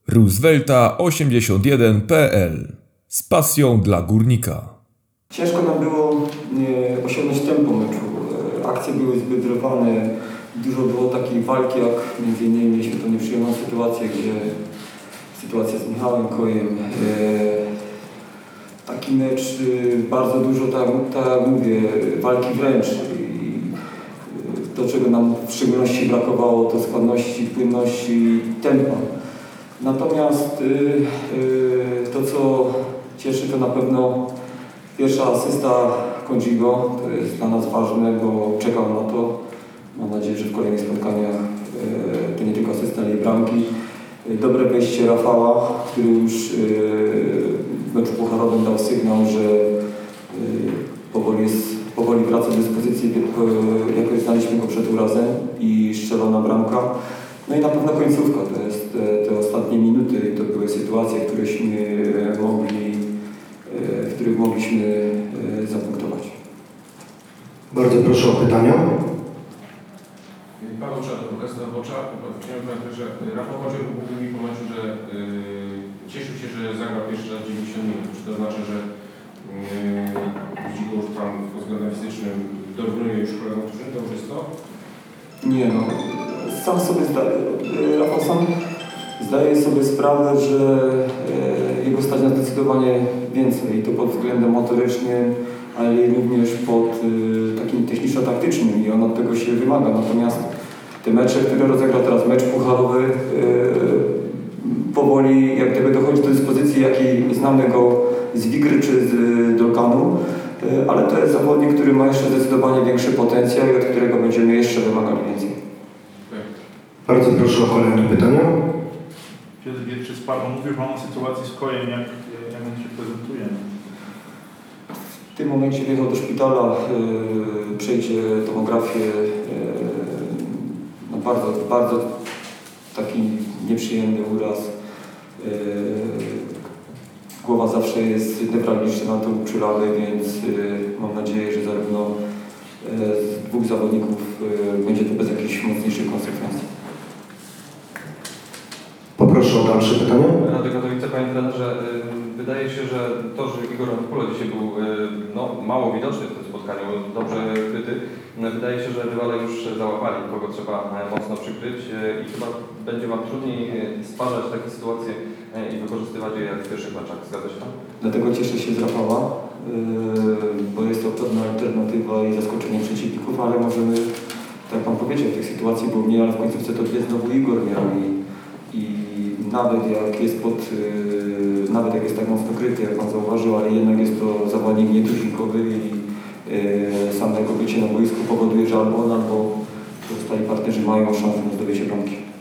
Roosevelta81.pl z pasją dla górnika. Ciężko nam było osiągnąć tempo meczu. Akcje były zbyt rwane. Dużo było takiej walki, jak między innymi mieliśmy tą nieprzyjemną sytuację, sytuacja z Michałem Kojem. Taki mecz, bardzo dużo, tak jak mówię, walki wręcz. I to, czego nam w szczególności brakowało, to składności, płynności i tempa. Natomiast to, co cieszy, to na pewno pierwsza asysta Kondzigo. To jest dla nas ważne, bo czekał na to. Mam nadzieję, że w kolejnych spotkaniach to nie tylko asysta, ale i bramki. Dobre wejście Rafała, który już w meczu pucharowym dał sygnał, że powoli wraca do dyspozycji, jak znaliśmy go przed urazem i strzelona bramka. No i na pewno końcówka, to jest te ostatnie minuty i to były sytuacje, w których mogliśmy zapunktować. Bardzo proszę o pytania. Paweł Czarny, chciałem powiedzieć, że Rafał Chodziel mówił mi po meczu, że cieszył się, że zagrał pierwszy raz 90 minut. Czy to znaczy, że widzi go już tam pod względem fizycznym dorównuje już kolegom, którzy to już jest to? Nie no, Rafał sam zdaje sobie sprawę, że jego stać na zdecydowanie więcej i to pod względem motorycznym, ale również pod takim techniczno-taktycznym i on od tego się wymaga. Natomiast te mecze, które rozegrał teraz, mecz pucharowy, powoli jak gdyby dochodzi do dyspozycji, jakiej znamy go z Wigry czy z Dolkanu, ale to jest zawodnik, który ma jeszcze zdecydowanie większy potencjał i od którego będziemy jeszcze wymagali więcej. Bardzo proszę o kolejne pytania. Piotr Wierczy z Parą. Mówił Pan o sytuacji z Kojem, jak on się prezentuje? W tym momencie wjechał do szpitala, przejdzie tomografię, no bardzo taki nieprzyjemny uraz. Głowa zawsze jest newralgiczna na to przylany, więc mam nadzieję, że zarówno z dwóch zawodników będzie to bez jakichś mocniejszych konsekwencji. Poproszę o dalsze pytania. Radek Katowice, panie trenerze, wydaje się, że to, że Igor Antopolo dzisiaj był mało widoczny w tym spotkaniu, dobrze kryty, wydaje się, że rywale już załapali, kogo trzeba mocno przykryć i chyba będzie Wam trudniej stwarzać takie sytuacje i wykorzystywać je jak w pierwszych meczach. Zgadza się Pan? Dlatego cieszę się z Rafała, bo jest to pewna alternatywa i zaskoczenie przeciwników, ale możemy, tak jak Pan powiedział, tych sytuacji było mniej, ale w końcówce to dwie znowu Igor miał i nawet jak jest tak mocno kryty, jak Pan zauważył, ale jednak jest to zawodnik nietuzinkowy i samo jego bycie na boisku powoduje, że albo on, albo pozostali partnerzy mają szansę na zdobycie bramki.